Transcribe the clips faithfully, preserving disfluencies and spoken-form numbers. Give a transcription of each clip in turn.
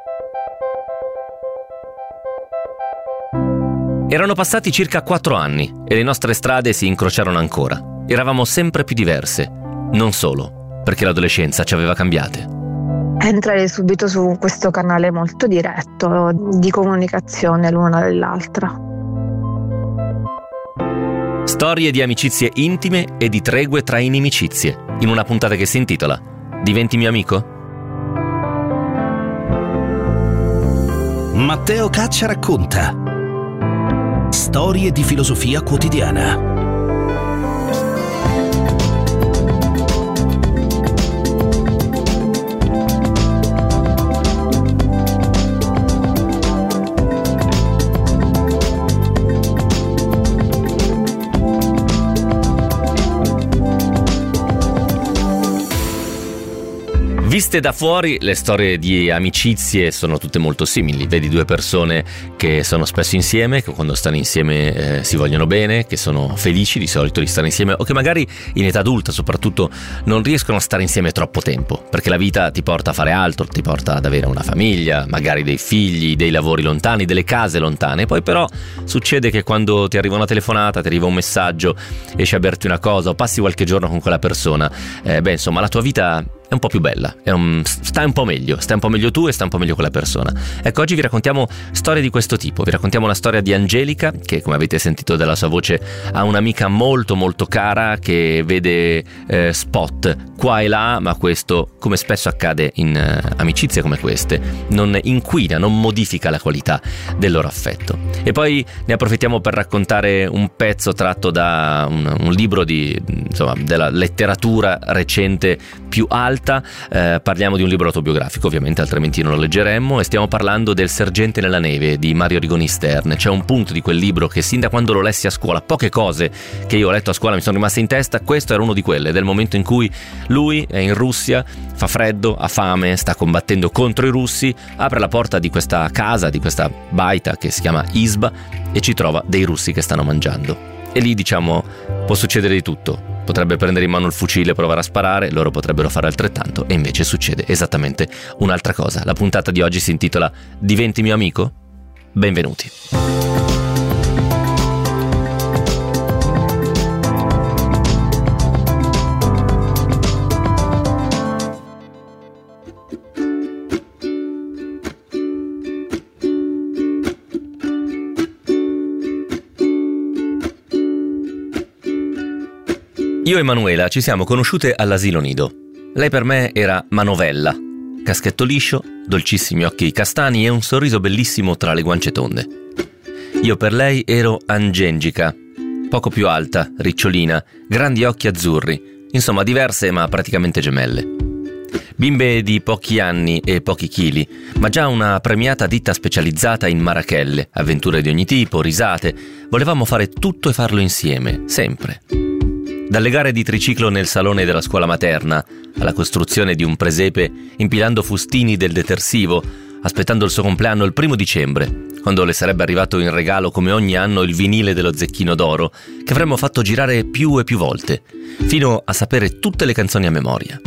Erano passati circa quattro anni e le nostre strade si incrociarono ancora. Eravamo sempre più diverse, non solo perché l'adolescenza ci aveva cambiate. Entrerei subito su questo canale molto diretto di comunicazione l'una dell'altra. Storie di amicizie intime e di tregue tra inimicizie, in una puntata che si intitola Diventi mio amico? Matteo Caccia racconta storie di filosofia quotidiana. Viste da fuori, le storie di amicizie sono tutte molto simili. Vedi due persone che sono spesso insieme, che quando stanno insieme eh, si vogliono bene, che sono felici di solito di stare insieme, o che magari in età adulta soprattutto non riescono a stare insieme troppo tempo, perché la vita ti porta a fare altro, ti porta ad avere una famiglia, magari dei figli, dei lavori lontani, delle case lontane. Poi però succede che quando ti arriva una telefonata, ti arriva un messaggio, esci a berti una cosa o passi qualche giorno con quella persona, eh, beh insomma la tua vita è un po' più bella, è un, stai un po' meglio, stai un po' meglio tu e stai un po' meglio quella persona. Ecco, oggi vi raccontiamo storie di questo tipo. Vi raccontiamo la storia di Angelica, che come avete sentito dalla sua voce ha un'amica molto molto cara che vede eh, spot qua e là, ma questo, come spesso accade in eh, amicizie come queste, non inquina, non modifica la qualità del loro affetto. E poi ne approfittiamo per raccontare un pezzo tratto da un, un libro di, insomma, della letteratura recente più alta. Eh, parliamo di un libro autobiografico, ovviamente, altrimenti non lo leggeremmo, e stiamo parlando del Sergente nella neve di Mario Rigoni Stern. C'è un punto di quel libro che sin da quando lo lessi a scuola, poche cose che io ho letto a scuola mi sono rimaste in testa, questo era uno di quelle, del momento in cui lui è in Russia, fa freddo, ha fame, sta combattendo contro i russi, apre la porta di questa casa, di questa baita che si chiama Izba, e ci trova dei russi che stanno mangiando. E lì, diciamo, può succedere di tutto. Potrebbe prendere in mano il fucile e provare a sparare, loro potrebbero fare altrettanto, e invece succede esattamente un'altra cosa. La puntata di oggi si intitola Diventi mio amico? Benvenuti. Io e Manuela ci siamo conosciute all'asilo nido. Lei per me era Manovella, caschetto liscio, dolcissimi occhi castani e un sorriso bellissimo tra le guance tonde. Io per lei ero Angengica, poco più alta, ricciolina, grandi occhi azzurri, insomma diverse ma praticamente gemelle. Bimbe di pochi anni e pochi chili, ma già una premiata ditta specializzata in marachelle, avventure di ogni tipo, risate. Volevamo fare tutto e farlo insieme, sempre. Dalle gare di triciclo nel salone della scuola materna, alla costruzione di un presepe impilando fustini del detersivo, aspettando il suo compleanno il primo dicembre, quando le sarebbe arrivato in regalo come ogni anno il vinile dello Zecchino d'Oro, che avremmo fatto girare più e più volte, fino a sapere tutte le canzoni a memoria.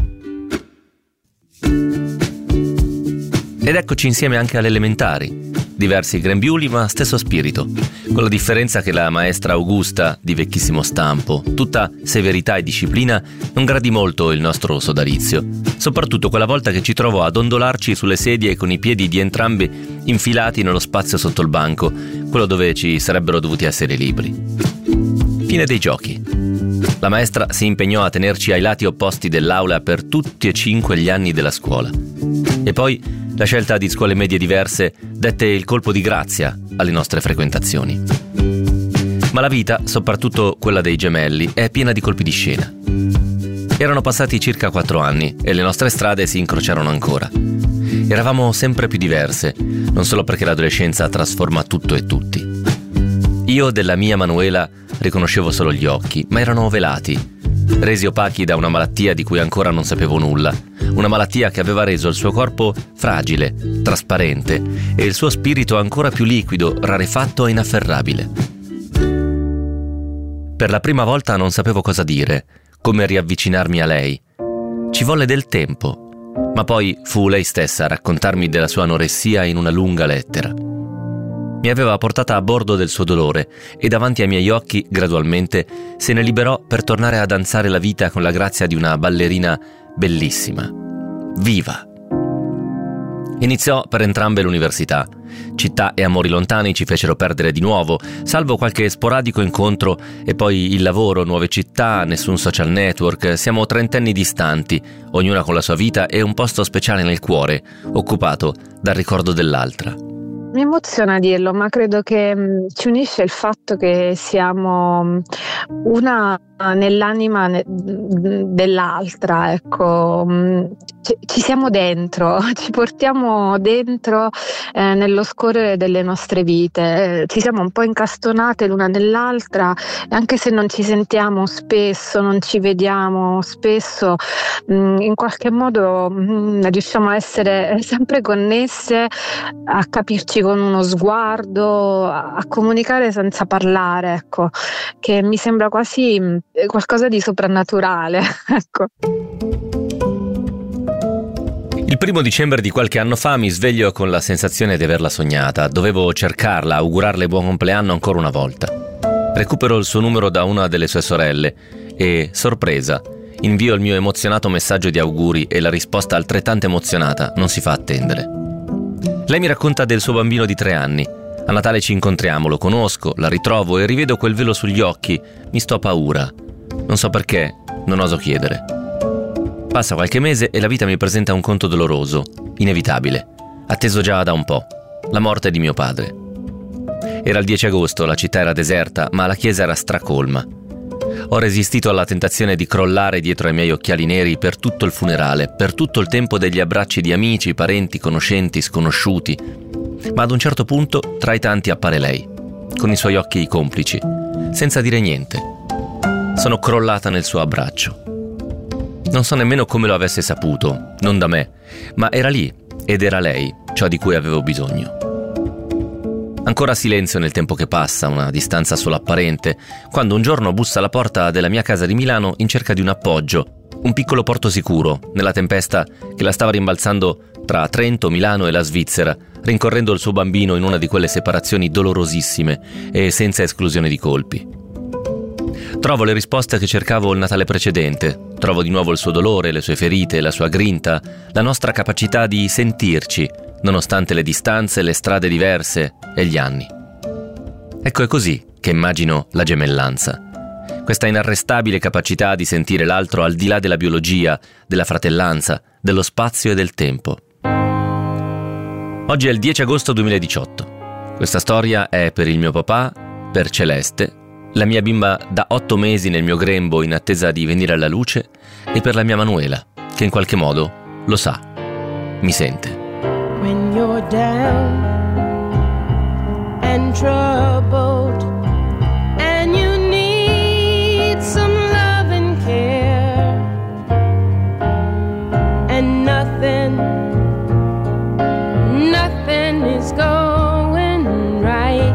Ed eccoci insieme anche alle elementari. Diversi grembiuli ma stesso spirito, con la differenza che la maestra Augusta, di vecchissimo stampo, tutta severità e disciplina, non gradì molto il nostro sodalizio, soprattutto quella volta che ci trovò ad ondolarci sulle sedie con i piedi di entrambi infilati nello spazio sotto il banco, quello dove ci sarebbero dovuti essere i libri. Fine dei giochi. La maestra si impegnò a tenerci ai lati opposti dell'aula per tutti e cinque gli anni della scuola. E poi la scelta di scuole medie diverse dette il colpo di grazia alle nostre frequentazioni. Ma la vita, soprattutto quella dei gemelli, è piena di colpi di scena. Erano passati circa quattro anni e le nostre strade si incrociarono ancora. Eravamo sempre più diverse, non solo perché l'adolescenza trasforma tutto e tutti. Io della mia Manuela riconoscevo solo gli occhi, ma erano velati, resi opachi da una malattia di cui ancora non sapevo nulla, una malattia che aveva reso il suo corpo fragile, trasparente e il suo spirito ancora più liquido, rarefatto e inafferrabile. Per la prima volta non sapevo cosa dire, come riavvicinarmi a lei. Ci volle del tempo. Ma poi fu lei stessa a raccontarmi della sua anoressia in una lunga lettera. Mi aveva portata a bordo del suo dolore e davanti ai miei occhi, gradualmente, se ne liberò per tornare a danzare la vita con la grazia di una ballerina bellissima, viva. Iniziò per entrambe l'università. Città e amori lontani ci fecero perdere di nuovo, salvo qualche sporadico incontro, e poi il lavoro, nuove città, nessun social network. Siamo trentenni distanti, ognuna con la sua vita e un posto speciale nel cuore, occupato dal ricordo dell'altra. Mi emoziona dirlo, ma credo che mh, ci unisce il fatto che siamo mh, una nell'anima ne- dell'altra, ecco, mh, ci, ci siamo dentro, ci portiamo dentro eh, nello scorrere delle nostre vite, eh, ci siamo un po' incastonate l'una nell'altra, e anche se non ci sentiamo spesso, non ci vediamo spesso, mh, in qualche modo mh, riusciamo a essere sempre connesse, a capirci con uno sguardo, a, a comunicare senza parlare, ecco, che mi sembra quasi mh, qualcosa di soprannaturale, ecco. Il primo dicembre di qualche anno fa mi sveglio con la sensazione di averla sognata. Dovevo cercarla, augurarle buon compleanno ancora una volta. Recupero il suo numero da una delle sue sorelle e, sorpresa, invio il mio emozionato messaggio di auguri e la risposta altrettanto emozionata non si fa attendere. Lei mi racconta del suo bambino di tre anni. A Natale ci incontriamo, lo conosco, la ritrovo e rivedo quel velo sugli occhi. Mi sto a paura. Non so perché, non oso chiedere. Passa qualche mese e la vita mi presenta un conto doloroso, inevitabile, atteso già da un po', la morte di mio padre. Era il dieci agosto, la città era deserta, ma la chiesa era stracolma. Ho resistito alla tentazione di crollare dietro ai miei occhiali neri per tutto il funerale, per tutto il tempo degli abbracci di amici, parenti, conoscenti, sconosciuti. Ma ad un certo punto, tra i tanti, appare lei, con i suoi occhi complici, senza dire niente. Sono crollata nel suo abbraccio. Non so nemmeno come lo avesse saputo, non da me, ma era lì ed era lei ciò di cui avevo bisogno. Ancora silenzio nel tempo che passa, una distanza solo apparente, quando un giorno bussa alla porta della mia casa di Milano in cerca di un appoggio, un piccolo porto sicuro, nella tempesta che la stava rimbalzando tra Trento, Milano e la Svizzera, rincorrendo il suo bambino in una di quelle separazioni dolorosissime e senza esclusione di colpi. Trovo le risposte che cercavo il Natale precedente, trovo di nuovo il suo dolore, le sue ferite, la sua grinta, la nostra capacità di sentirci, nonostante le distanze, le strade diverse e gli anni. Ecco, è così che immagino la gemellanza. Questa inarrestabile capacità di sentire l'altro al di là della biologia, della fratellanza, dello spazio e del tempo. Oggi è il dieci agosto duemiladiciotto. Questa storia è per il mio papà, per Celeste, la mia bimba da otto mesi nel mio grembo in attesa di venire alla luce, e per la mia Manuela, che in qualche modo lo sa, mi sente. When you're down and troubled and you need some love and care and nothing, nothing is going right.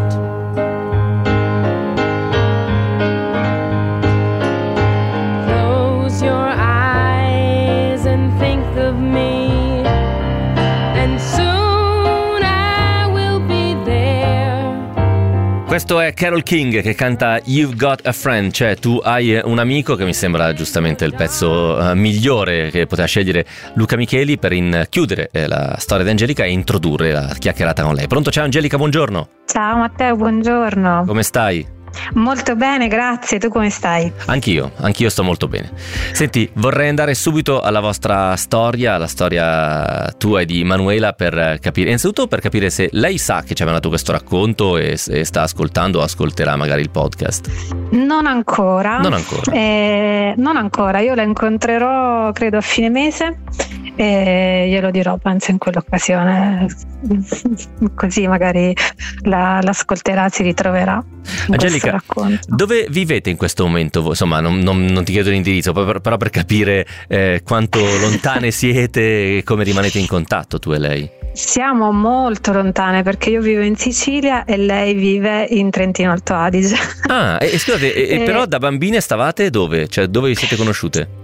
Questo è Carole King che canta You've Got a Friend, cioè tu hai un amico, che mi sembra giustamente il pezzo uh, migliore che poteva scegliere Luca Micheli per in chiudere eh, la storia di Angelica e introdurre la chiacchierata con lei. Pronto? Ciao Angelica, buongiorno. Ciao Matteo, buongiorno. Come stai? Molto bene, grazie. Tu come stai? Anch'io, anch'io sto molto bene. Senti, vorrei andare subito alla vostra storia, la storia tua e di Manuela, per capire, innanzitutto per capire se lei sa che ci aveva dato questo racconto e se sta ascoltando o ascolterà magari il podcast. Non ancora. Non ancora. Eh, non ancora, io la incontrerò credo a fine mese e glielo dirò, penso, in quell'occasione, così magari la, l'ascolterà, si ritroverà. Angelica, dove vivete in questo momento? Insomma, non, non, non ti chiedo l'indirizzo, però per capire eh, quanto lontane siete e come rimanete in contatto tu e lei. Siamo molto lontane perché io vivo in Sicilia e lei vive in Trentino Alto Adige. Ah, e, scusate, e, e però da bambine stavate dove? Cioè, dove vi siete conosciute?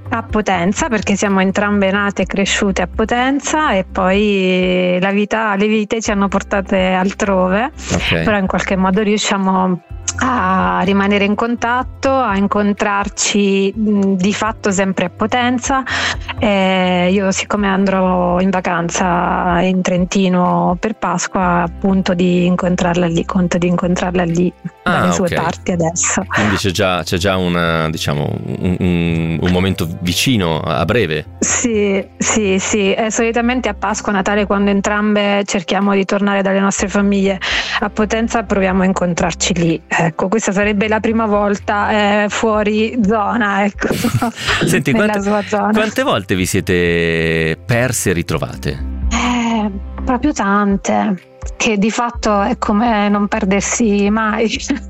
a Potenza, perché siamo entrambe nate e cresciute a Potenza, e poi la vita, le vite ci hanno portate altrove, Okay. però in qualche modo riusciamo a rimanere in contatto, a incontrarci mh, di fatto sempre a Potenza. E io, siccome andrò in vacanza in Trentino per Pasqua, appunto di incontrarla lì, conto di incontrarla lì Ah, dalle sue ok. parti adesso. Quindi c'è già, c'è già una, diciamo, un, un- un momento vicino, a breve. Sì, sì, sì. Eh, solitamente a Pasqua, Natale, quando entrambe cerchiamo di tornare dalle nostre famiglie a Potenza, proviamo a incontrarci lì. Ecco, questa sarebbe la prima volta eh, fuori zona, ecco. Senti, nella quante, sua zona. quante volte vi siete perse e ritrovate? Eh, proprio tante, che di fatto è come non perdersi mai.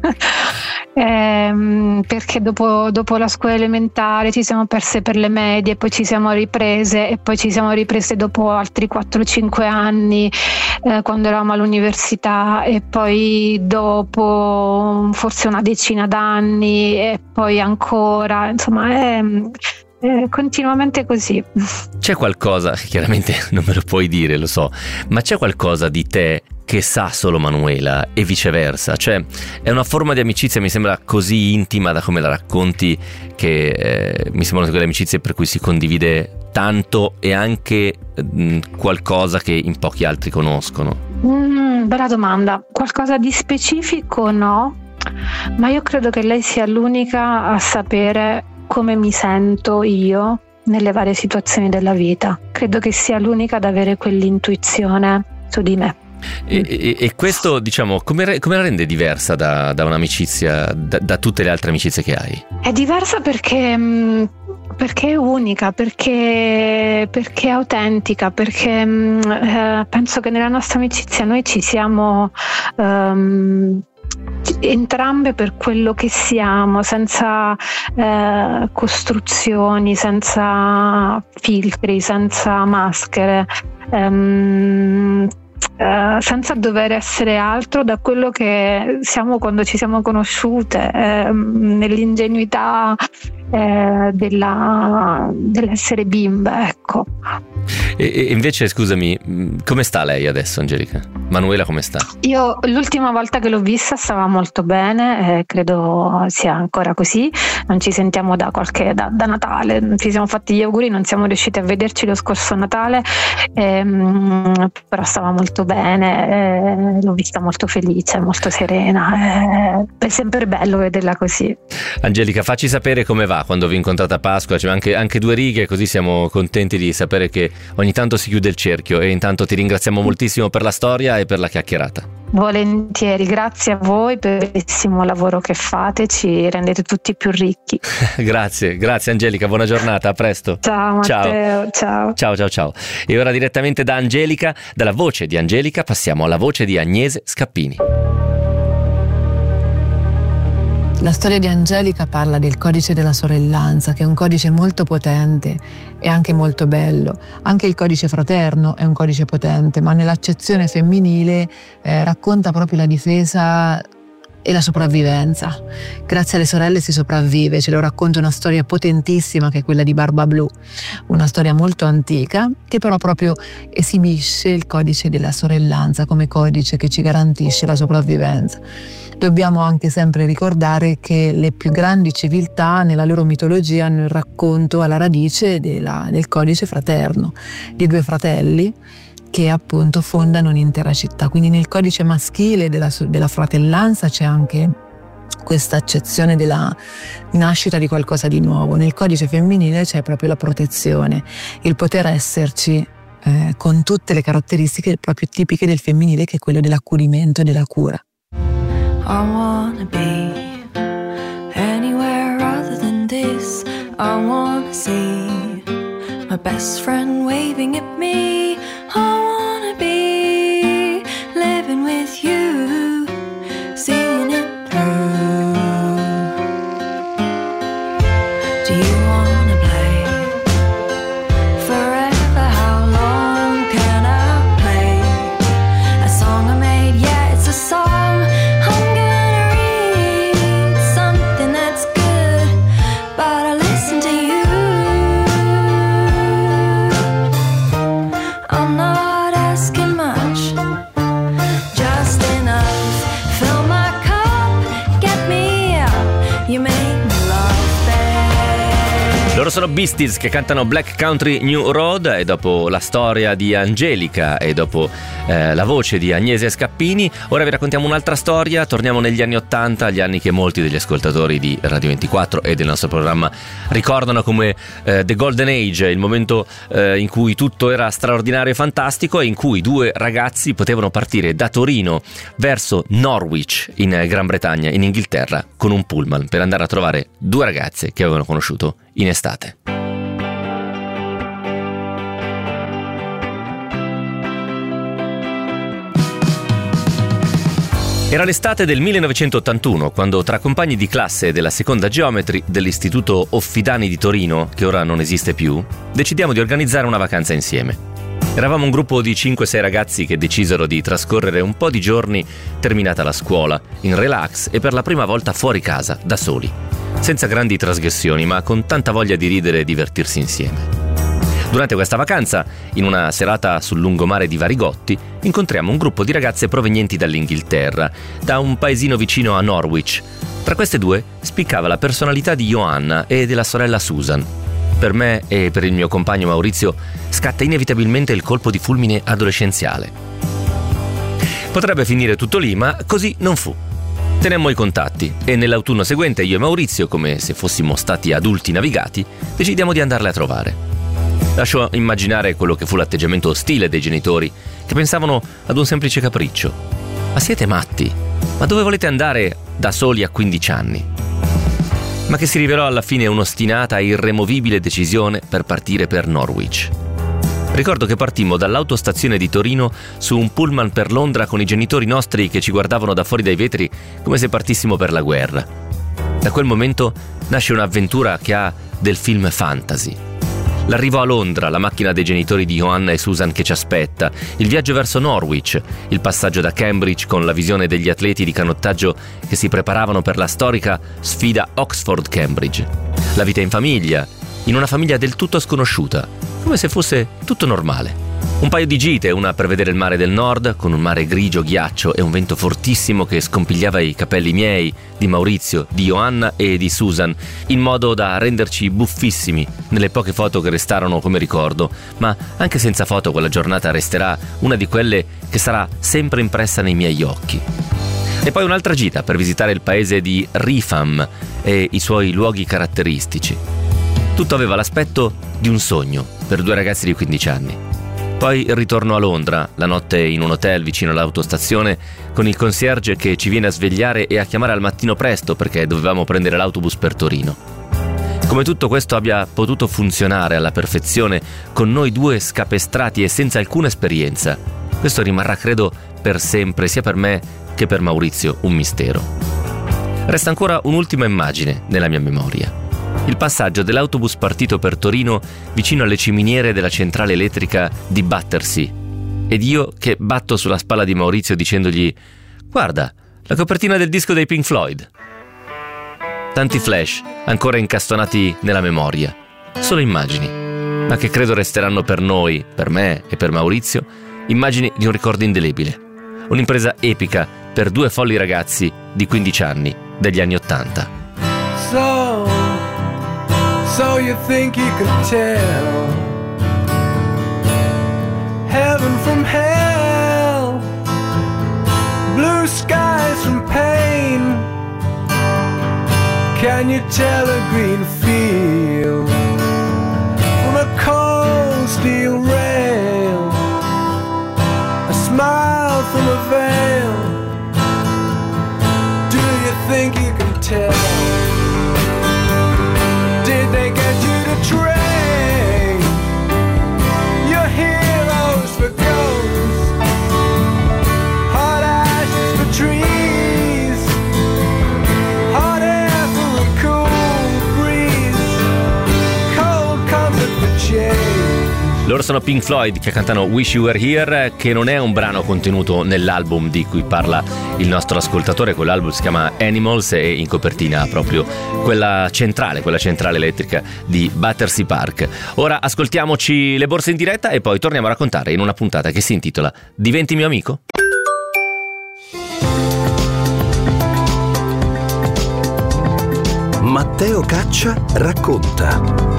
Ehm, perché dopo, dopo la scuola elementare ci siamo perse per le medie, poi ci siamo riprese e poi ci siamo riprese dopo altri quattro cinque anni, eh, quando eravamo all'università, e poi dopo forse una decina d'anni e poi ancora, insomma è, è continuamente così. C'è qualcosa, chiaramente non me lo puoi dire, lo so, ma c'è qualcosa di te che sa solo Manuela e viceversa? Cioè, è una forma di amicizia, mi sembra così intima da come la racconti, che eh, mi sembrano quelle amicizie per cui si condivide tanto e anche mh, qualcosa che in pochi altri conoscono. Mm, bella domanda. Qualcosa di specifico no, ma io credo che lei sia l'unica a sapere come mi sento io nelle varie situazioni della vita. Credo che sia l'unica ad avere quell'intuizione su di me. E, e, e questo, diciamo, come, re- come la rende diversa da, da un'amicizia, da, da tutte le altre amicizie che hai? È diversa perché, mh, perché è unica, perché, perché è autentica, perché mh, eh, penso che nella nostra amicizia noi ci siamo ehm, entrambe per quello che siamo, senza eh, costruzioni, senza filtri, senza maschere. Ehm, Uh, senza dover essere altro da quello che siamo quando ci siamo conosciute, eh, nell'ingenuità eh, della, dell'essere bimbe, ecco. E, e invece, scusami, mh, come sta lei adesso, Angelica? Manuela come sta? Io l'ultima volta che l'ho vista stava molto bene, eh, credo sia ancora così. Non ci sentiamo da qualche da, da Natale, non ci siamo fatti gli auguri, non siamo riusciti a vederci lo scorso Natale, ehm, però stava molto bene, eh, l'ho vista molto felice, molto serena, eh, è sempre bello vederla così. Angelica, facci sapere come va quando vi incontrate a Pasqua, cioè anche, anche due righe, così siamo contenti di sapere che ogni tanto si chiude il cerchio. E intanto ti ringraziamo moltissimo per la storia e per la chiacchierata. Volentieri, grazie a voi per il bellissimo lavoro che fate, ci rendete tutti più ricchi. Grazie, grazie Angelica, buona giornata, a presto. Ciao Matteo, ciao. Ciao ciao ciao. E ora direttamente da Angelica, dalla voce di Angelica passiamo alla voce di Agnese Scappini. La storia di Angelica parla del codice della sorellanza, che è un codice molto potente e anche molto bello. Anche il codice fraterno è un codice potente, ma nell'accezione femminile eh, racconta proprio la difesa e la sopravvivenza. Grazie alle sorelle si sopravvive, ce lo racconta una storia potentissima che è quella di Barba Blu, una storia molto antica che però proprio esibisce il codice della sorellanza come codice che ci garantisce la sopravvivenza. Dobbiamo anche sempre ricordare che le più grandi civiltà nella loro mitologia hanno il racconto alla radice della, del codice fraterno, di due fratelli che appunto fondano un'intera città. Quindi nel codice maschile della, della fratellanza c'è anche questa accezione della nascita di qualcosa di nuovo. Nel codice femminile c'è proprio la protezione, il poter esserci eh, con tutte le caratteristiche proprio tipiche del femminile, che è quello dell'accudimento e della cura. I wanna be anywhere other than this. I wanna see my best friend waving at me. I wanna be living with you, seeing it through. Do you wanna play forever? How long can I play a song I made? Yeah, it's a song. Something that's good, but I listen to you. Loro sono Beasties che cantano Black Country New Road, e dopo la storia di Angelica e dopo eh, la voce di Agnese Scappini, ora vi raccontiamo un'altra storia. Torniamo negli anni ottanta, gli anni che molti degli ascoltatori di Radio ventiquattro e del nostro programma ricordano come eh, The Golden Age, il momento eh, in cui tutto era straordinario e fantastico, e in cui due ragazzi potevano partire da Torino verso Norwich in Gran Bretagna, in Inghilterra, con un pullman per andare a trovare due ragazze che avevano conosciuto in estate. Era l'estate del millenovecentottantuno, quando tra compagni di classe della seconda Geometry dell'Istituto Offidani di Torino, che ora non esiste più, decidiamo di organizzare una vacanza insieme. Eravamo un gruppo di cinque sei ragazzi che decisero di trascorrere un po' di giorni terminata la scuola, in relax e per la prima volta fuori casa, da soli. Senza grandi trasgressioni, ma con tanta voglia di ridere e divertirsi insieme. Durante questa vacanza, in una serata sul lungomare di Varigotti, incontriamo un gruppo di ragazze provenienti dall'Inghilterra, da un paesino vicino a Norwich. Tra queste due spiccava la personalità di Johanna e della sorella Susan. Per me e per il mio compagno Maurizio scatta inevitabilmente il colpo di fulmine adolescenziale. Potrebbe finire tutto lì, ma così non fu. Tenemmo i contatti e nell'autunno seguente io e Maurizio, come se fossimo stati adulti navigati, decidiamo di andarle a trovare. Lascio immaginare quello che fu l'atteggiamento ostile dei genitori, che pensavano ad un semplice capriccio. Ma siete matti? Ma dove volete andare da soli a quindici anni? Ma che si rivelò alla fine un'ostinata e irremovibile decisione per partire per Norwich. Ricordo che partimmo dall'autostazione di Torino su un pullman per Londra con i genitori nostri che ci guardavano da fuori dai vetri come se partissimo per la guerra. Da quel momento nasce un'avventura che ha del film fantasy. L'arrivo a Londra, la macchina dei genitori di Johanna e Susan che ci aspetta, il viaggio verso Norwich, il passaggio da Cambridge con la visione degli atleti di canottaggio che si preparavano per la storica sfida Oxford-Cambridge, la vita in famiglia, in una famiglia del tutto sconosciuta, come se fosse tutto normale. Un paio di gite, una per vedere il mare del nord, con un mare grigio ghiaccio e un vento fortissimo che scompigliava i capelli miei, di Maurizio, di Johanna e di Susan, in modo da renderci buffissimi nelle poche foto che restarono come ricordo, ma anche senza foto quella giornata resterà una di quelle che sarà sempre impressa nei miei occhi. E poi un'altra gita per visitare il paese di Rifam e i suoi luoghi caratteristici. Tutto aveva l'aspetto di un sogno per due ragazzi di quindici anni. Poi il ritorno a Londra, la notte in un hotel vicino all'autostazione, con il concierge che ci viene a svegliare e a chiamare al mattino presto perché dovevamo prendere l'autobus per Torino. Come tutto questo abbia potuto funzionare alla perfezione con noi due scapestrati e senza alcuna esperienza, questo rimarrà credo per sempre, sia per me che per Maurizio, un mistero. Resta ancora un'ultima immagine nella mia memoria. Il passaggio dell'autobus partito per Torino vicino alle ciminiere della centrale elettrica di Battersea ed io che batto sulla spalla di Maurizio dicendogli: guarda, la copertina del disco dei Pink Floyd. Tanti flash ancora incastonati nella memoria, solo immagini, ma che credo resteranno per noi, per me e per Maurizio, immagini di un ricordo indelebile. Un'impresa epica per due folli ragazzi di quindici anni degli anni ottanta. So So you think you could tell heaven from hell, blue skies from pain? Can you tell a green field from a cold steel rail, a smile from a veil? Do you think you can tell? Did they get you to trade your heroes for ghosts, hot ashes for trees, hot air for a cool breeze, cold comfort for change? Loro sono Pink Floyd che cantano Wish You Were Here, che non è un brano contenuto nell'album di cui parla il nostro ascoltatore. Quell'album si chiama Animals e in copertina ha proprio quella centrale, quella centrale elettrica di Battersea Park. Ora ascoltiamoci le borse in diretta e poi torniamo a raccontare in una puntata che si intitola Diventi mio amico? Ma Matteo Caccia racconta.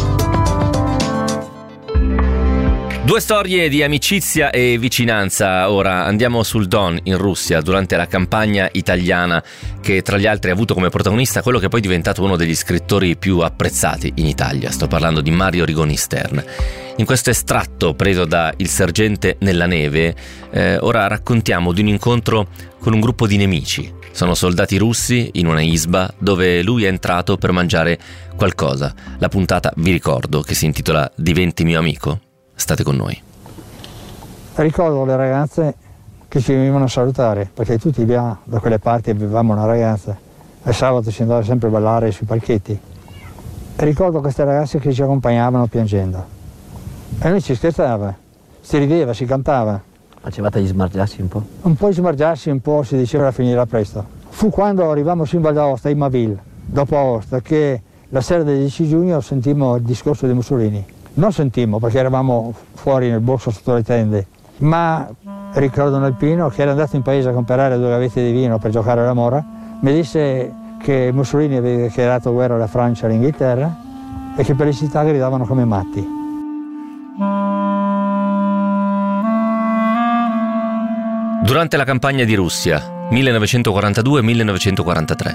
Due storie di amicizia e vicinanza. Ora andiamo sul Don in Russia durante la campagna italiana che tra gli altri ha avuto come protagonista quello che poi è diventato uno degli scrittori più apprezzati in Italia. Sto parlando di Mario Rigoni Stern. In questo estratto preso da Il sergente nella neve, eh, ora raccontiamo di un incontro con un gruppo di nemici. Sono soldati russi in una isba dove lui è entrato per mangiare qualcosa. La puntata, vi ricordo, che si intitola Diventi mio amico. State con noi. Ricordo le ragazze che ci venivano a salutare, perché tutti là, da quelle parti avevamo una ragazza. Il sabato si andava sempre a ballare sui palchetti. E ricordo queste ragazze che ci accompagnavano piangendo. E noi ci scherzava, si rideva, si cantava. Facevate gli smargiarsi un po'? Un po' smargiarsi, un po' si diceva finirà presto. Fu quando arrivammo su in Val d'Aosta, in Maville, dopo Aosta, che la sera del dieci giugno sentimmo il discorso di Mussolini. Non sentimmo perché eravamo fuori nel borso sotto le tende, ma ricordo nel Pino che era andato in paese a comprare due gavette di vino per giocare alla mora, mi disse che Mussolini aveva dichiarato guerra alla Francia e all'Inghilterra e che per le città gridavano come matti. Durante la campagna di Russia, millenovecentoquarantadue millenovecentoquarantatré.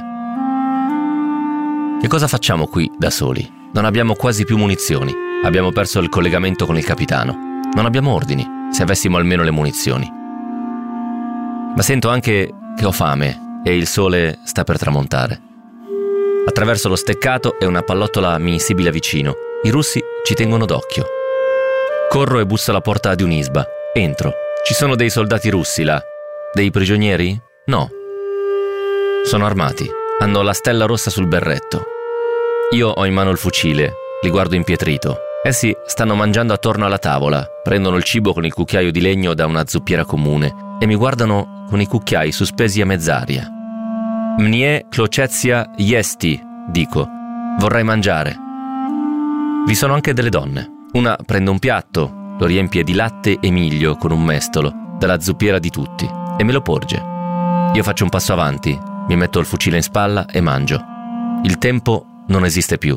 Che cosa facciamo qui da soli? Non abbiamo quasi più munizioni. Abbiamo perso il collegamento con il capitano. Non abbiamo ordini, se avessimo almeno le munizioni. Ma sento anche che ho fame e il sole sta per tramontare. Attraverso lo steccato e una pallottola mi sibila vicino. I russi ci tengono d'occhio. Corro e busso alla porta di un'isba. Entro. Ci sono dei soldati russi là. Dei prigionieri? No. Sono armati. Hanno la stella rossa sul berretto. Io ho in mano il fucile. Li guardo impietrito. Essi stanno mangiando attorno alla tavola, prendono il cibo con il cucchiaio di legno da una zuppiera comune e mi guardano con i cucchiai sospesi a mezz'aria. Mnie Klocezia Yesti, dico. Vorrei mangiare. Vi sono anche delle donne. Una prende un piatto, lo riempie di latte e miglio con un mestolo, dalla zuppiera di tutti, e me lo porge. Io faccio un passo avanti, mi metto il fucile in spalla e mangio. Il tempo non esiste più.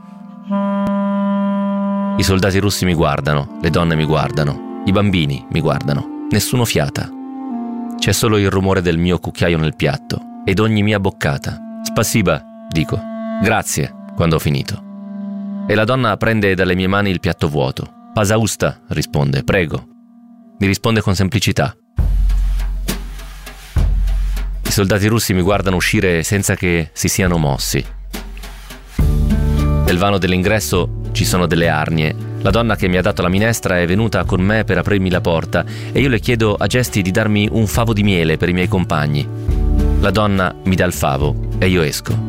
I soldati russi mi guardano, le donne mi guardano, i bambini mi guardano, nessuno fiata. C'è solo il rumore del mio cucchiaio nel piatto ed ogni mia boccata. Spasiba, dico. Grazie, quando ho finito. E la donna prende dalle mie mani il piatto vuoto. Pasausta, risponde, prego. Mi risponde con semplicità. I soldati russi mi guardano uscire senza che si siano mossi. Nel vano dell'ingresso ci sono delle arnie. La donna che mi ha dato la minestra è venuta con me per aprirmi la porta e io le chiedo a gesti di darmi un favo di miele per i miei compagni. La donna mi dà il favo e io esco.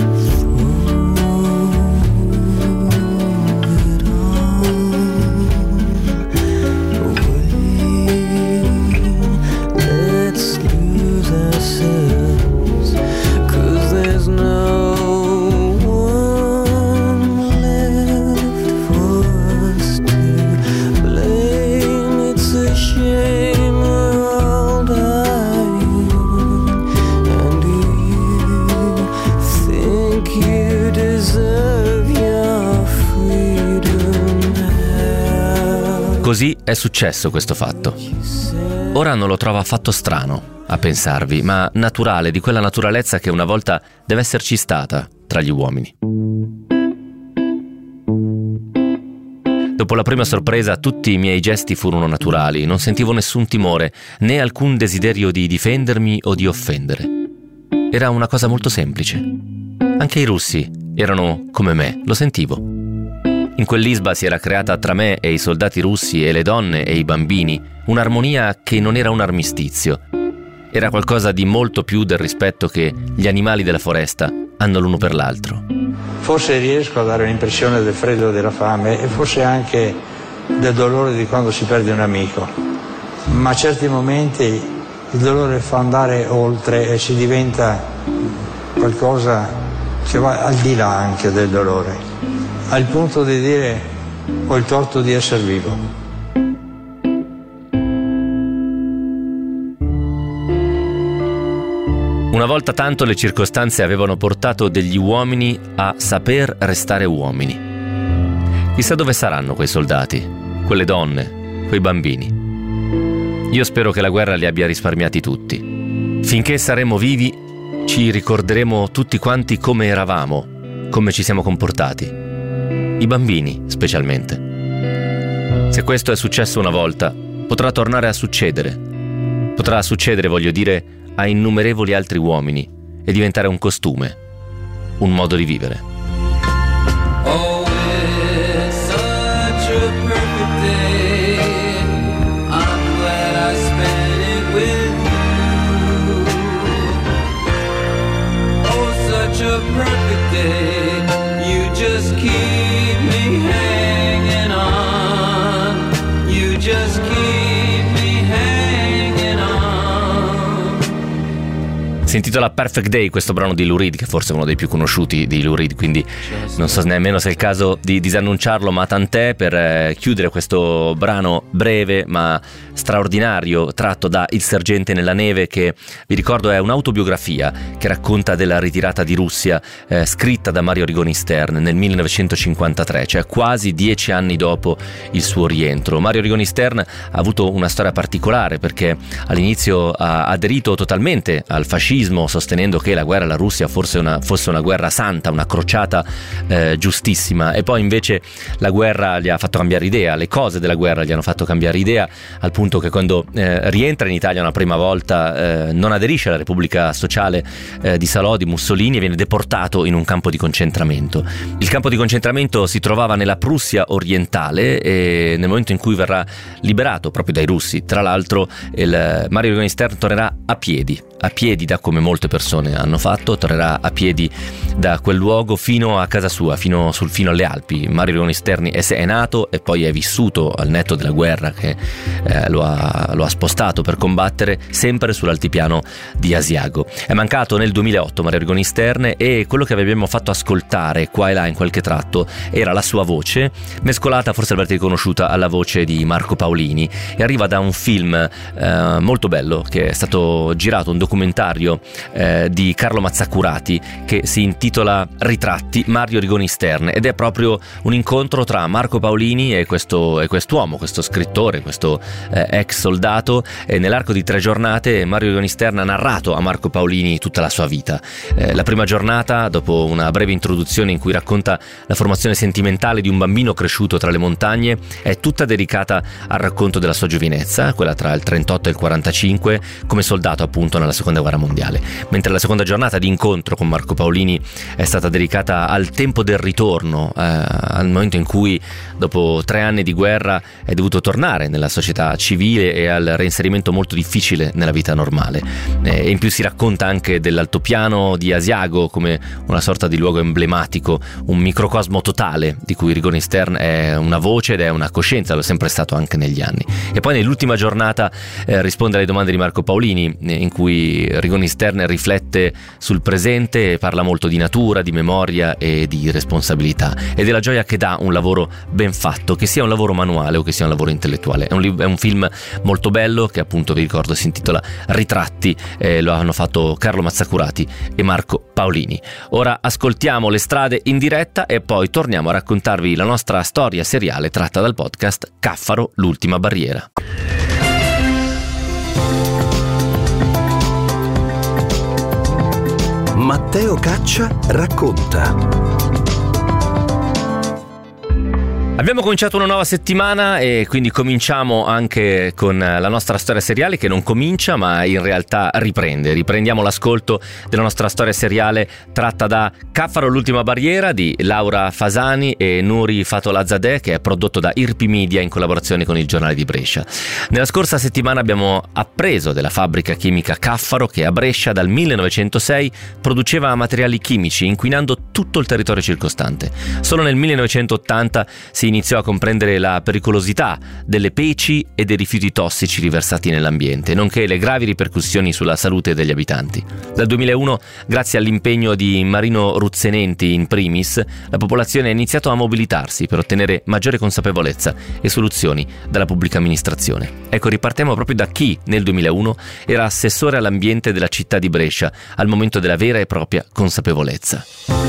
Così è successo questo fatto. Ora non lo trovo affatto strano a pensarvi, ma naturale, di quella naturalezza che una volta deve esserci stata tra gli uomini. Dopo la prima sorpresa tutti i miei gesti furono naturali, non sentivo nessun timore, né alcun desiderio di difendermi o di offendere. Era una cosa molto semplice. Anche i russi erano come me, lo sentivo. In quell'isba si era creata tra me e i soldati russi e le donne e i bambini un'armonia che non era un armistizio. Era qualcosa di molto più del rispetto che gli animali della foresta hanno l'uno per l'altro. Forse riesco a dare l'impressione del freddo e della fame e forse anche del dolore di quando si perde un amico. Ma a certi momenti il dolore fa andare oltre e si diventa qualcosa che va al di là anche del dolore. Al punto di dire ho il torto di essere vivo. Una volta tanto le circostanze avevano portato degli uomini a saper restare uomini. Chissà dove saranno quei soldati, quelle donne, quei bambini. Io spero che la guerra li abbia risparmiati tutti. Finché saremo vivi ci ricorderemo tutti quanti come eravamo, come ci siamo comportati. I bambini, specialmente. Se questo è successo una volta, potrà tornare a succedere. Potrà succedere, voglio dire, a innumerevoli altri uomini e diventare un costume, un modo di vivere. Oh, it's such a perfect day. I'm glad I spent it with you. Oh, such a perfect day. You just keep me hanging on. You just keep Si intitola Perfect Day questo brano di Lou Reed, che forse è uno dei più conosciuti di Lou Reed, quindi non so nemmeno se è il caso di disannunciarlo, ma tant'è, per eh, chiudere questo brano breve ma straordinario tratto da Il sergente nella neve, che vi ricordo è un'autobiografia che racconta della ritirata di Russia, eh, scritta da Mario Rigoni Stern nel millenovecentocinquantatré, cioè quasi dieci anni dopo il suo rientro. Mario Rigoni Stern ha avuto una storia particolare perché all'inizio ha aderito totalmente al fascismo, sostenendo che la guerra alla Russia fosse una, fosse una guerra santa, una crociata eh, giustissima, e poi invece la guerra gli ha fatto cambiare idea, le cose della guerra gli hanno fatto cambiare idea, al punto che quando eh, rientra in Italia una prima volta eh, non aderisce alla Repubblica Sociale eh, di Salò, di Mussolini, e viene deportato in un campo di concentramento. Il campo di concentramento si trovava nella Prussia orientale e nel momento in cui verrà liberato proprio dai russi, tra l'altro il Mario Rigoni Stern tornerà a piedi, a piedi da come molte persone hanno fatto, tornerà a piedi da quel luogo fino a casa sua, fino, sul, fino alle Alpi. Mario Rigoni Stern è, è nato e poi è vissuto al netto della guerra che eh, lo, ha, lo ha spostato per combattere sempre sull'altipiano di Asiago. È mancato nel duemilaotto Mario Rigoni Stern, e quello che vi abbiamo fatto ascoltare qua e là in qualche tratto era la sua voce, mescolata, forse l'avrete riconosciuta, alla voce di Marco Paolini, e arriva da un film eh, molto bello che è stato girato, un documentario Eh, di Carlo Mazzacurati che si intitola Ritratti Mario Rigoni Stern, ed è proprio un incontro tra Marco Paolini e questo e quest'uomo, questo scrittore, questo eh, ex soldato, e nell'arco di tre giornate Mario Rigoni Stern ha narrato a Marco Paolini tutta la sua vita. Eh, la prima giornata, dopo una breve introduzione in cui racconta la formazione sentimentale di un bambino cresciuto tra le montagne, è tutta dedicata al racconto della sua giovinezza, quella tra il trentotto e il quarantacinque, come soldato appunto nella seconda guerra mondiale. Mentre la seconda giornata di incontro con Marco Paolini è stata dedicata al tempo del ritorno, eh, al momento in cui dopo tre anni di guerra è dovuto tornare nella società civile e al reinserimento molto difficile nella vita normale. Eh, e in più si racconta anche dell'altopiano di Asiago come una sorta di luogo emblematico, un microcosmo totale di cui Rigoni Stern è una voce ed è una coscienza, lo è sempre stato anche negli anni. E poi nell'ultima giornata eh, risponde alle domande di Marco Paolini, eh, in cui Rigoni Stern riflette sul presente e parla molto di natura, di memoria e di responsabilità, e della gioia che dà un lavoro ben fatto, che sia un lavoro manuale o che sia un lavoro intellettuale. È un, è un film molto bello che appunto vi ricordo si intitola Ritratti, eh, lo hanno fatto Carlo Mazzacurati e Marco Paolini. Ora ascoltiamo Le strade in diretta e poi torniamo a raccontarvi la nostra storia seriale tratta dal podcast Caffaro, l'ultima barriera. Matteo Caccia racconta. Abbiamo cominciato una nuova settimana e quindi cominciamo anche con la nostra storia seriale, che non comincia ma in realtà riprende. Riprendiamo l'ascolto della nostra storia seriale tratta da Caffaro, l'ultima barriera di Laura Fasani e Nuri Fatolazadeh, che è prodotto da Irpi Media in collaborazione con il Giornale di Brescia. Nella scorsa settimana abbiamo appreso della fabbrica chimica Caffaro, che a Brescia dal millenovecentosei produceva materiali chimici inquinando tutto il territorio circostante. Solo nel millenovecentottanta si iniziò a comprendere la pericolosità delle peci e dei rifiuti tossici riversati nell'ambiente, nonché le gravi ripercussioni sulla salute degli abitanti. Dal duemilauno, grazie all'impegno di Marino Ruzzenenti in primis, la popolazione ha iniziato a mobilitarsi per ottenere maggiore consapevolezza e soluzioni dalla pubblica amministrazione. Ecco, ripartiamo proprio da chi nel duemilauno era assessore all'ambiente della città di Brescia, al momento della vera e propria consapevolezza.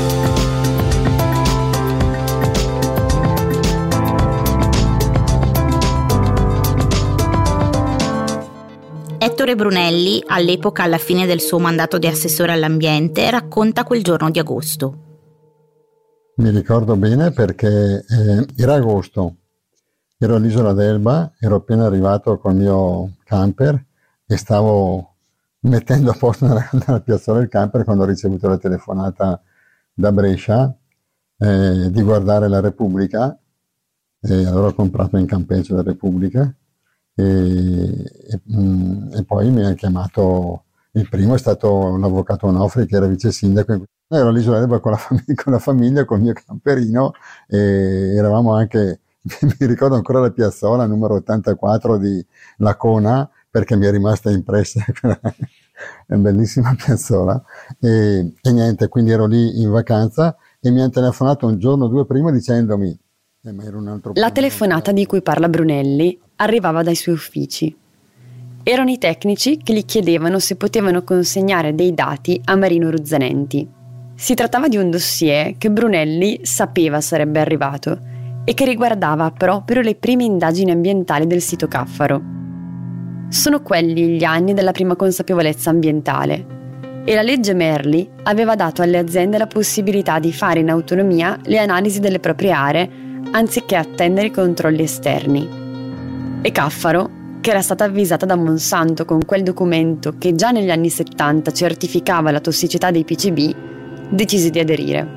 Ettore Brunelli, all'epoca alla fine del suo mandato di assessore all'ambiente, racconta quel giorno di agosto. Mi ricordo bene perché eh, era agosto, ero all'isola d'Elba, ero appena arrivato col mio camper e stavo mettendo a posto nella, nella piazzola del camper quando ho ricevuto la telefonata da Brescia eh, di guardare la Repubblica, e allora ho comprato in campeggio la Repubblica. E, e, e poi mi ha chiamato, il primo è stato l'avvocato Onofri, che era vice sindaco. Ero all'isola d'Elba con la famiglia, con la famiglia, col mio camperino, e eravamo anche, mi ricordo ancora la piazzola numero ottantaquattro di Lacona, perché mi è rimasta impressa, è una bellissima piazzola, e, e niente, quindi ero lì in vacanza e mi hanno telefonato un giorno o due prima dicendomi eh, ma era un altro la telefonata di cui parla Brunelli arrivava dai suoi uffici. Erano i tecnici che gli chiedevano se potevano consegnare dei dati a Marino Ruzzenenti. Si trattava di un dossier che Brunelli sapeva sarebbe arrivato e che riguardava proprio le prime indagini ambientali del sito Caffaro. Sono quelli gli anni della prima consapevolezza ambientale e la legge Merli aveva dato alle aziende la possibilità di fare in autonomia le analisi delle proprie aree anziché attendere i controlli esterni. E Caffaro, che era stata avvisata da Monsanto con quel documento che già negli anni settanta certificava la tossicità dei P C B, decise di aderire.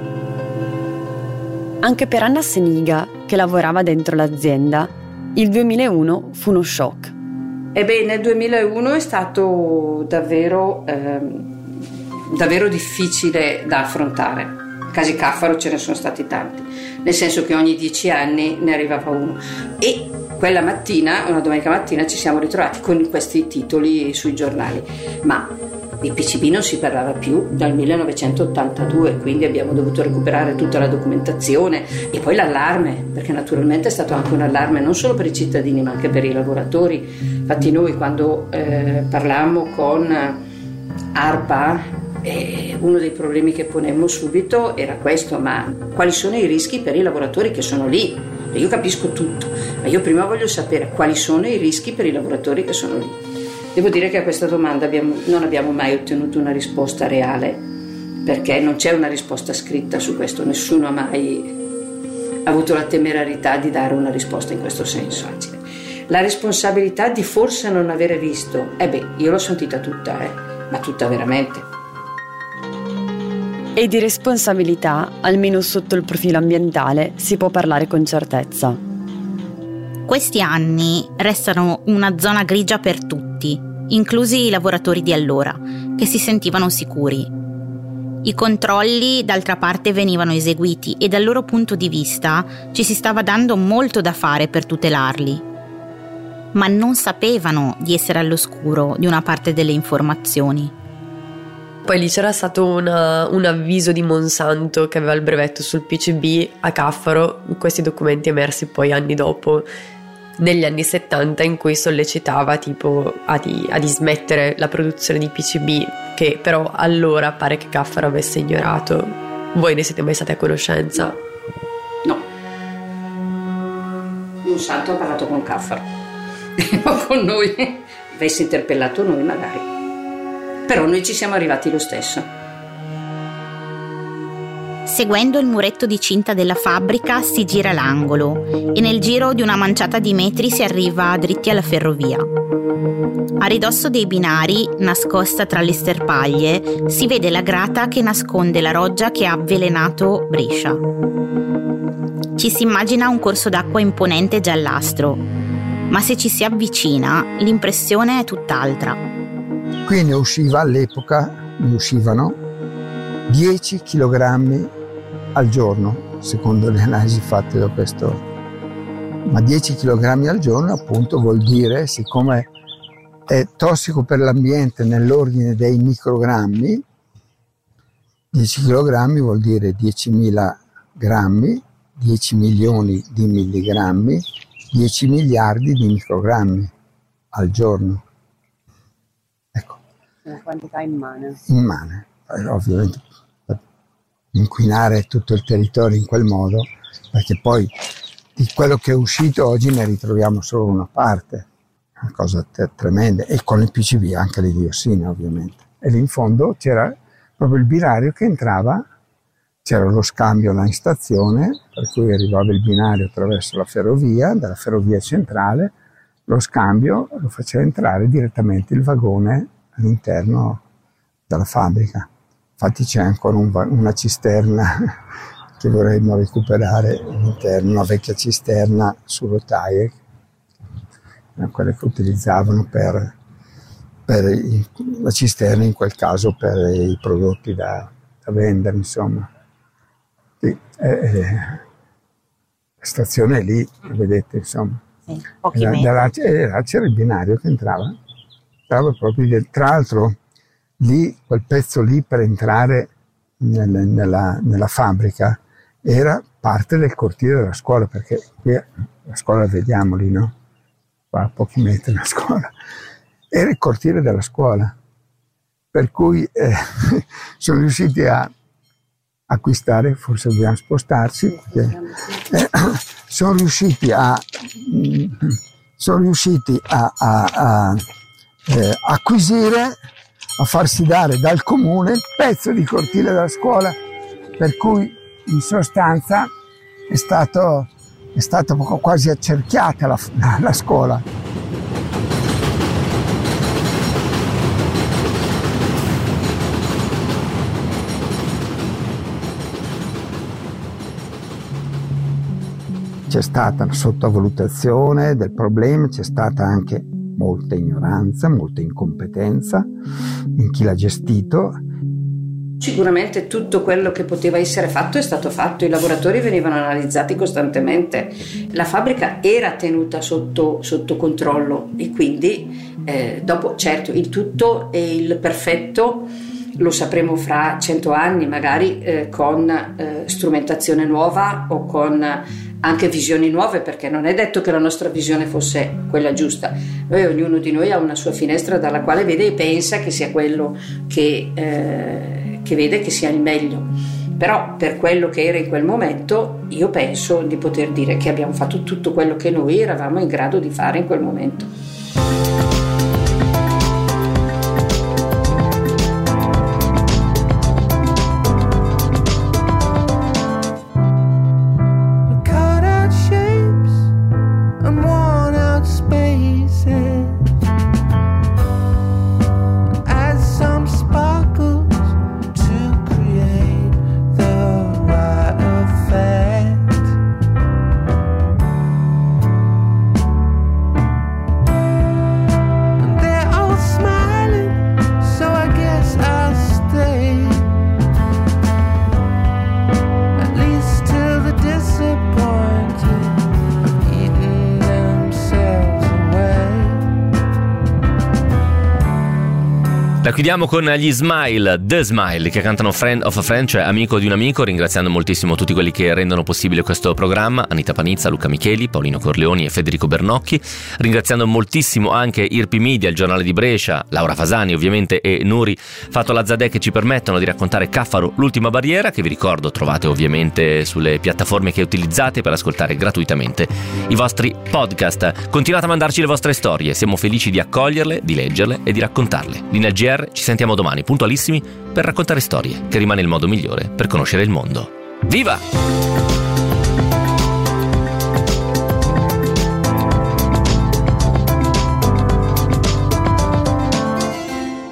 Anche per Anna Seniga, che lavorava dentro l'azienda, il duemilauno fu uno shock. Ebbene, nel duemilauno è stato davvero, ehm, davvero difficile da affrontare. Casi Caffaro ce ne sono stati tanti, nel senso che ogni dieci anni ne arrivava uno. E quella mattina, una domenica mattina, ci siamo ritrovati con questi titoli sui giornali. Ma di P C B non si parlava più dal millenovecentottantadue, quindi abbiamo dovuto recuperare tutta la documentazione e poi l'allarme, perché naturalmente è stato anche un allarme non solo per i cittadini ma anche per i lavoratori. Infatti noi quando eh, parlammo con ARPA, eh, uno dei problemi che ponemmo subito era questo: ma quali sono i rischi per i lavoratori che sono lì? Io capisco tutto, ma io prima voglio sapere quali sono i rischi per i lavoratori che sono lì. Devo dire che a questa domanda abbiamo, non abbiamo mai ottenuto una risposta reale, perché non c'è una risposta scritta su questo, nessuno ha mai avuto la temerarietà di dare una risposta in questo senso. La responsabilità di forse non avere visto, eh beh, io l'ho sentita tutta, eh, ma tutta veramente. E di responsabilità, almeno sotto il profilo ambientale, si può parlare con certezza. Questi anni restano una zona grigia per tutti, inclusi i lavoratori di allora, che si sentivano sicuri. I controlli, d'altra parte, venivano eseguiti e dal loro punto di vista ci si stava dando molto da fare per tutelarli. Ma non sapevano di essere all'oscuro di una parte delle informazioni. Poi lì c'era stato una, un avviso di Monsanto che aveva il brevetto sul P C B a Caffaro, questi documenti emersi poi anni dopo, negli anni settanta, in cui sollecitava tipo a, di, a dismettere la produzione di P C B, che però allora pare che Caffaro avesse ignorato. Voi ne siete mai stati a conoscenza? No. Monsanto ha parlato con Caffaro, non con noi. Avesse interpellato noi magari. Però noi ci siamo arrivati lo stesso. Seguendo il muretto di cinta della fabbrica si gira l'angolo e nel giro di una manciata di metri si arriva dritti alla ferrovia. A ridosso dei binari, nascosta tra le sterpaglie, si vede la grata che nasconde la roggia che ha avvelenato Brescia. Ci si immagina un corso d'acqua imponente e giallastro, ma se ci si avvicina l'impressione è tutt'altra. Qui ne usciva all'epoca, ne uscivano dieci chilogrammi al giorno, secondo le analisi fatte da questo. Ma dieci chilogrammi al giorno appunto vuol dire, siccome è tossico per l'ambiente nell'ordine dei microgrammi, dieci chilogrammi vuol dire diecimila grammi, dieci milioni di milligrammi, dieci miliardi di microgrammi al giorno. Ecco. Una quantità immane. Immane. Ovviamente per inquinare tutto il territorio in quel modo, perché poi di quello che è uscito oggi ne ritroviamo solo una parte, una cosa te- tremenda, e con il P C B anche le diossine ovviamente. E lì in fondo c'era proprio il binario che entrava, c'era lo scambio là in stazione, per cui arrivava il binario attraverso la ferrovia, dalla ferrovia centrale, lo scambio lo faceva entrare direttamente il vagone all'interno della fabbrica. Infatti c'è ancora un, una cisterna che vorremmo recuperare all'interno, una vecchia cisterna su rotaie, quelle che utilizzavano per, per i, la cisterna in quel caso per i prodotti da, da vendere, insomma. Sì, eh, eh, la stazione è lì, vedete, insomma. Sì, pochi da, metri. da là, c'era, c'era il binario che entrava, entrava proprio di, tra l'altro lì, quel pezzo lì per entrare nel, nella, nella fabbrica era parte del cortile della scuola, perché qui la scuola la vediamo lì, no? Qua a pochi metri la scuola. Era il cortile della scuola, per cui eh, sono riusciti a acquistare, forse dobbiamo spostarci, perché, eh, sono riusciti a mh, sono riusciti a, a, a eh, acquisire, a farsi dare dal comune il pezzo di cortile della scuola, per cui in sostanza è stato è stata quasi accerchiata la, la, la scuola. C'è stata una sottovalutazione del problema, c'è stata anche molta ignoranza, molta incompetenza in chi l'ha gestito. Sicuramente tutto quello che poteva essere fatto è stato fatto, i lavoratori venivano analizzati costantemente, la fabbrica era tenuta sotto, sotto controllo e quindi eh, dopo certo il tutto e il perfetto lo sapremo fra cento anni, magari eh, con eh, strumentazione nuova o con anche visioni nuove, perché non è detto che la nostra visione fosse quella giusta. Noi, ognuno di noi ha una sua finestra dalla quale vede e pensa che sia quello che, eh, che vede che sia il meglio. Però per quello che era in quel momento io penso di poter dire che abbiamo fatto tutto quello che noi eravamo in grado di fare in quel momento. La chiudiamo con gli Smile, The Smile, che cantano Friend of a Friend, cioè amico di un amico, ringraziando moltissimo tutti quelli che rendono possibile questo programma, Anita Panizza, Luca Micheli, Paolino Corleoni e Federico Bernocchi, ringraziando moltissimo anche I R P I Media, il giornale di Brescia, Laura Fasani ovviamente e Nuri Fatolazadeh, che ci permettono di raccontare Caffaro, l'ultima barriera, che vi ricordo trovate ovviamente sulle piattaforme che utilizzate per ascoltare gratuitamente i vostri podcast. Continuate a mandarci le vostre storie, siamo felici di accoglierle, di leggerle e di raccontarle. Linea G R, ci sentiamo domani puntualissimi per raccontare storie, che rimane il modo migliore per conoscere il mondo. Viva!